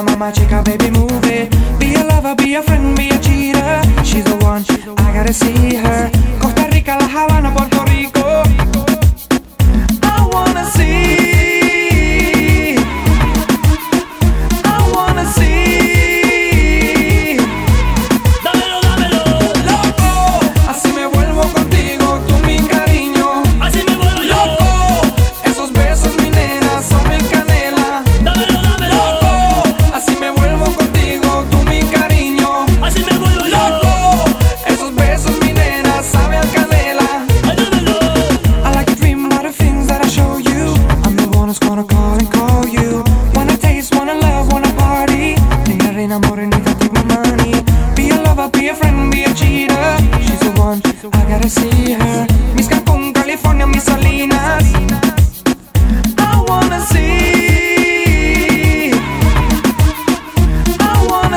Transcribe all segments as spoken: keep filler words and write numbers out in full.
mama chica, baby, move it. Be a lover, be a friend, be a cheater. She's the one, I gotta see her. Costa Rica, La Habana, Puerto Rico. I wanna see, I wanna see. Dámelo, dámelo. Loco, así me vuelvo contigo, tú mi cariño. Así me vuelvo yo. Loco, esos besos, mi nena, son mi canela. Dámelo, dámelo. Loco, así me vuelvo contigo, tú mi cariño. Así me vuelvo yo. Loco, esos besos, mi nena, sabe a canela. Ay, dámelo. I like to dream about the things that I show you. I'm the one who's gonna call and call you. Wanna taste, wanna love, wanna party. Reina, reina, morenita, take my money. Be a lover, be a friend, be a cheater. She's the one, I gotta see her. Miss Cancún, California, Miss Salinas. I wanna see, I wanna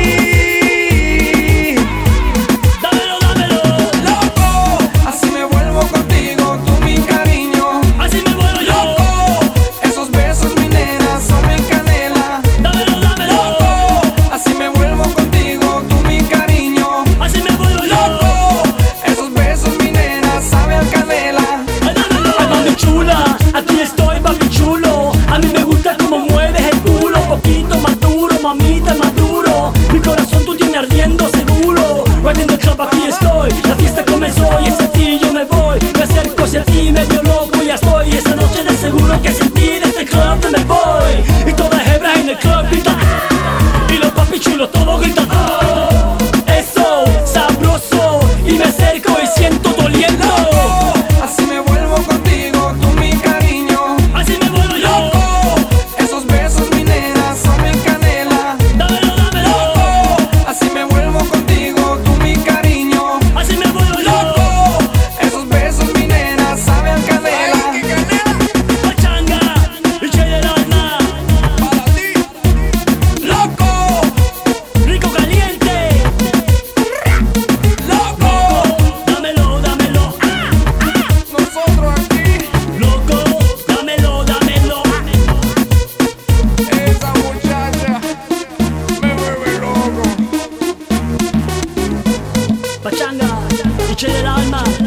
see. Dámelo, dámelo. Loco, así me vuelvo contigo, tú mi cariño. Así me vuelvo yo. Loco, esos besos, mi nena, son mi canela. Dámelo, dámelo. Loco, así me vuelvo contigo, tú mi cariño. Así me vuelvo yo. Loco, esos besos, mi nena, sabe a canela. Ay, dámelo. Ay, mami chula, aquí estoy, papi chulo. A mí me gusta cómo mueves el culo. Poquito más duro, mamita, más duro. Mi corazón tú tienes ardiendo seguro. Riding the club, aquí estoy. La fiesta comenzó y hacia ti yo me voy. Me acerco hacia ti, medio loco y ya estoy. Esta noche de seguro que sin ti de este club no me voy. Y todas las hebras en el club gritan. Y los papi chulos todos gritan. "Oh". Eso, sabroso. Y me acerco y siento doliendo. Loco, así me vuelvo contigo, tú mi cariño. Así me vuelvo yo. Loco, esos besos, mi nena, son mi canela. Dámelo, dámelo. Loco, así me vuelvo contigo, tú mi cariño. Así me vuelvo yo. Loco, esos besos, mi nena, sabe a canela. Pachanga y Che del alma. Loco, Rico caliente. loco, Dámelo, dámelo. Ah, nosotros aquí, loco, dámelo, dámelo. esa muchacha me vuelve loco. Pachanga y Che del alma.